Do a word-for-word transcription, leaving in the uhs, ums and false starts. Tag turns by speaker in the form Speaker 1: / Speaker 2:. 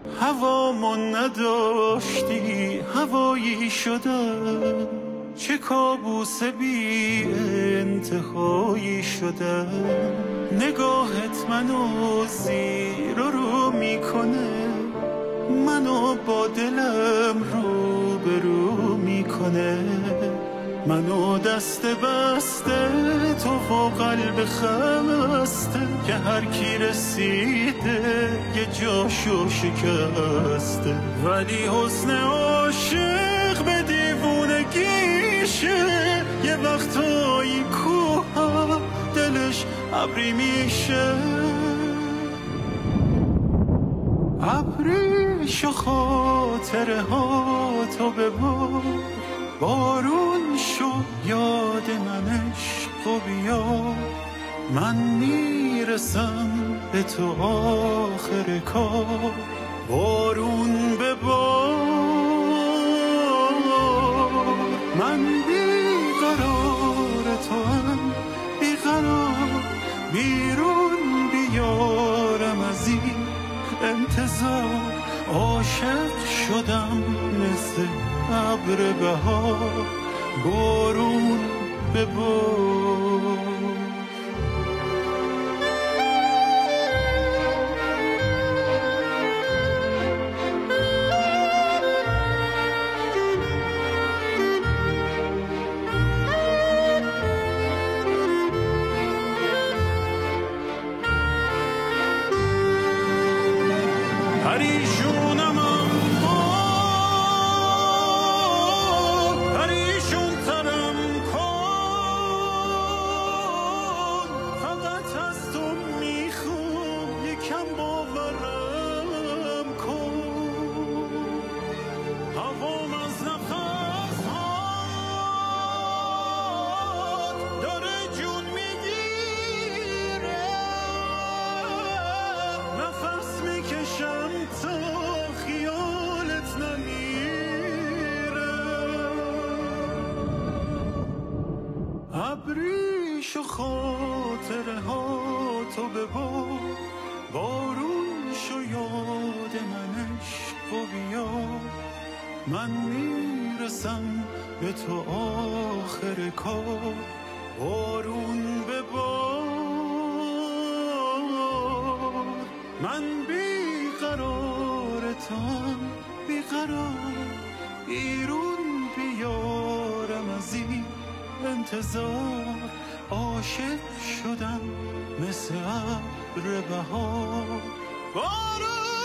Speaker 1: هوامو نداشتی هوایی شدم، چه کابوس بی انتهایی شدم. نگاهت منو زیر و رو میکنه، منو با دلم رو به رو میکنه. منو دست بسته تو و قلب خسته، که هر کی رسیده یه جاشو شکسته. ولی حسن عاشق به دیوونگیشه، یه وقتایی کوه دلش ابری میشه. ابریشو خاطره ها تو ببار، بارون شو یاد منش و بیا. من میرسم به تو آخر کار، بارون ببار. من بیقرار تو هم بیقرار، بیرون بیارم از این انتظار. عاشق شدم مثل ابر بهار، بارون ببار. پریشونم کن، پریشون ترم کن، فقط از تو میخوام یکم باورم کن. هوام از نفس هات داره جون میگیره، نفس میکشم تا خیالت نمیره. ابریشو خاطره ها تو ببار، بارون شو یاد منش و بیا. من میرسم به تو آخر کار، بارون ببار. من بیقرارتم بیقرار، بیرون بیارم از این انتظار. عاشق شدم مثل ابر بهار، بارون